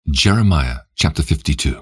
Jeremiah chapter 52.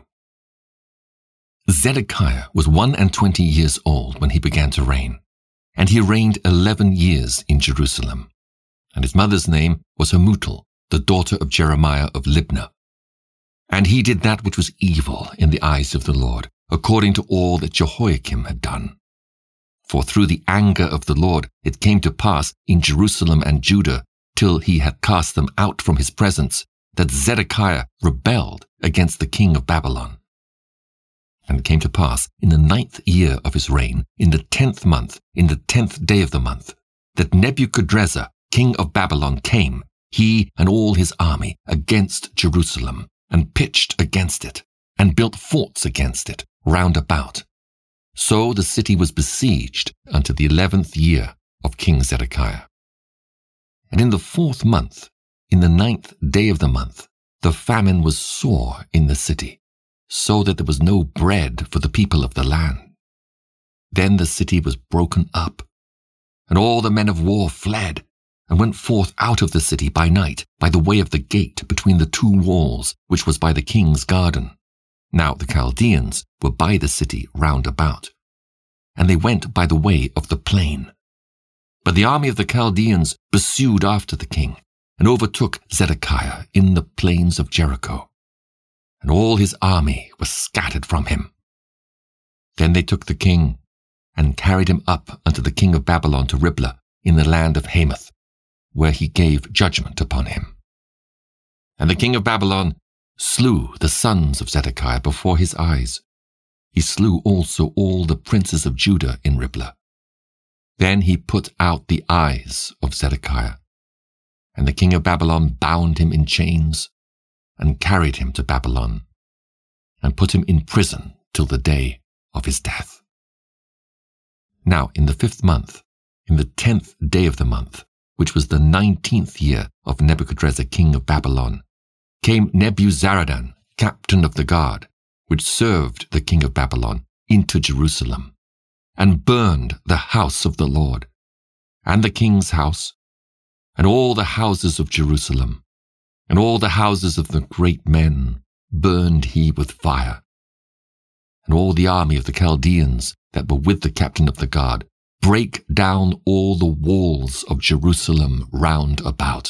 Zedekiah was 21 years old when he began to reign, and he reigned 11 years in Jerusalem. And his mother's name was Hamutal, the daughter of Jeremiah of Libnah. And he did that which was evil in the eyes of the Lord, according to all that Jehoiakim had done. For through the anger of the Lord it came to pass in Jerusalem and Judah, till he had cast them out from his presence, that Zedekiah rebelled against the king of Babylon. And it came to pass in the 9th year of his reign, in the 10th month, in the 10th day of the month, that Nebuchadrezzar, king of Babylon, came, he and all his army, against Jerusalem, and pitched against it, and built forts against it round about. So the city was besieged unto the 11th year of King Zedekiah. And in the 4th month, in the 9th day of the month, the famine was sore in the city, so that there was no bread for the people of the land. Then the city was broken up, and all the men of war fled, and went forth out of the city by night, by the way of the gate between the two walls, which was by the king's garden. Now the Chaldeans were by the city round about, and they went by the way of the plain. But the army of the Chaldeans pursued after the king, and overtook Zedekiah in the plains of Jericho. And all his army was scattered from him. Then they took the king, and carried him up unto the king of Babylon to Riblah in the land of Hamath, where he gave judgment upon him. And the king of Babylon slew the sons of Zedekiah before his eyes. He slew also all the princes of Judah in Riblah. Then he put out the eyes of Zedekiah, and the king of Babylon bound him in chains, and carried him to Babylon, and put him in prison till the day of his death. Now in the 5th month, in the 10th day of the month, which was the 19th year of Nebuchadrezzar king of Babylon, came Nebuzaradan, captain of the guard, which served the king of Babylon, into Jerusalem, and burned the house of the Lord, and the king's house, and all the houses of Jerusalem, and all the houses of the great men burned he with fire. And all the army of the Chaldeans that were with the captain of the guard brake down all the walls of Jerusalem round about.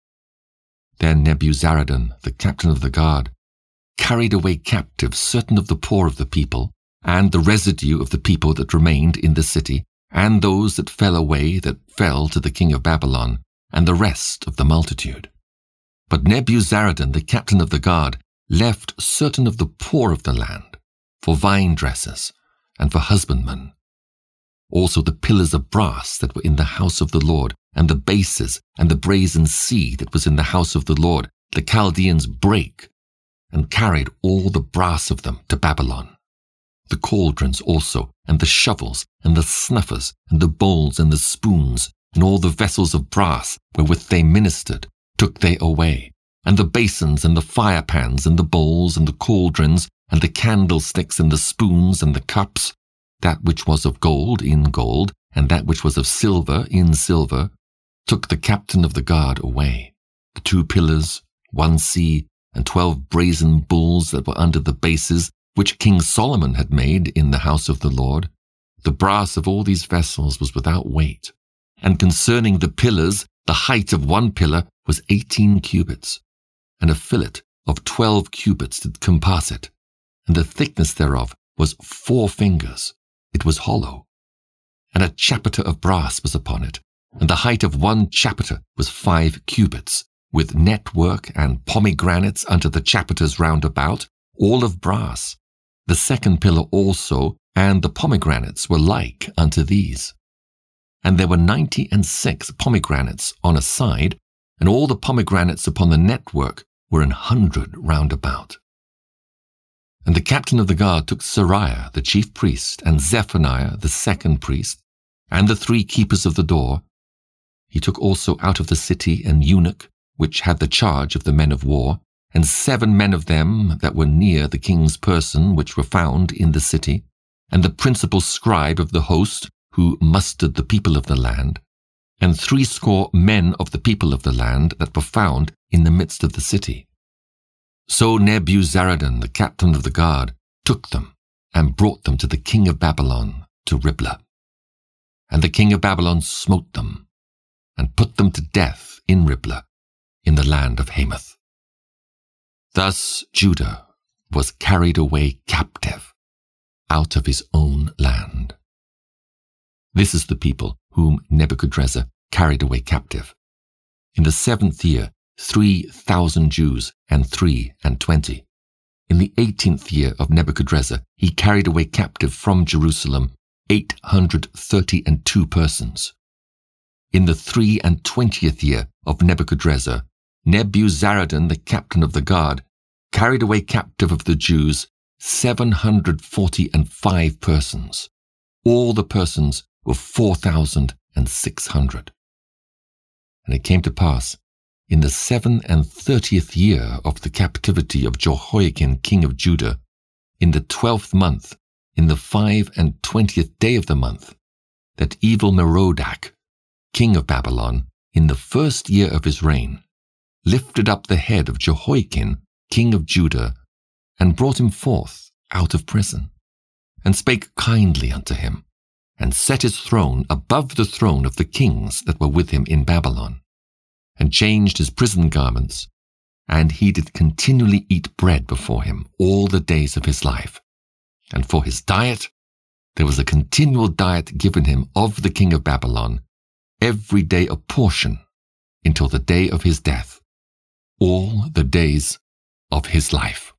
Then Nebuzaradan, the captain of the guard, carried away captive certain of the poor of the people, and the residue of the people that remained in the city, and those that fell away that fell to the king of Babylon, and the rest of the multitude. But Nebuzaradan, the captain of the guard, left certain of the poor of the land, for vine dressers, and for husbandmen. Also the pillars of brass that were in the house of the Lord, and the bases, and the brazen sea that was in the house of the Lord, the Chaldeans brake, and carried all the brass of them to Babylon. The cauldrons also, and the shovels, and the snuffers, and the bowls, and the spoons, and all the vessels of brass wherewith they ministered, took they away, and the basins, and the firepans, and the bowls, and the cauldrons, and the candlesticks, and the spoons, and the cups, that which was of gold in gold, and that which was of silver in silver, took the captain of the guard away. The 2 pillars, 1 sea, and 12 brazen bulls that were under the bases, which King Solomon had made in the house of the Lord. The brass of all these vessels was without weight. And concerning the pillars, the height of 1 pillar was 18 cubits, and a fillet of 12 cubits did compass it, and the thickness thereof was 4 fingers. It was hollow. And a chapiter of brass was upon it, and the height of 1 chapiter was 5 cubits, with network and pomegranates unto the chapiters round about, all of brass. The 2nd pillar also, and the pomegranates were like unto these. And there were 96 pomegranates on a side, and all the pomegranates upon the network were 100 round about. And the captain of the guard took Seraiah the chief priest, and Zephaniah the 2nd priest, and the 3 keepers of the door. He took also out of the city an eunuch, which had the charge of the men of war, and 7 men of them that were near the king's person, which were found in the city, and the principal scribe of the host, who mustered the people of the land, and 70 men of the people of the land that were found in the midst of the city. So Nebuzaradan, the captain of the guard, took them and brought them to the king of Babylon, to Riblah. And the king of Babylon smote them and put them to death in Riblah, in the land of Hamath. Thus Judah was carried away captive out of his own land. This is the people whom Nebuchadrezzar carried away captive. In the 7th year, 3,000 Jews and 23. In the 18th year of Nebuchadrezzar, he carried away captive from Jerusalem 832 persons. In the 23rd year of Nebuchadrezzar, Nebuzaradan, the captain of the guard, carried away captive of the Jews 745 persons. All the persons were 4,600. And it came to pass, in the 37th year of the captivity of Jehoiakim king of Judah, in the 12th month, in the 25th day of the month, that Evil-Merodach, king of Babylon, in the 1st year of his reign, lifted up the head of Jehoiakim king of Judah, and brought him forth out of prison, and spake kindly unto him, and set his throne above the throne of the kings that were with him in Babylon, and changed his prison garments, and he did continually eat bread before him all the days of his life. And for his diet, there was a continual diet given him of the king of Babylon, every day a portion, until the day of his death, all the days of his life.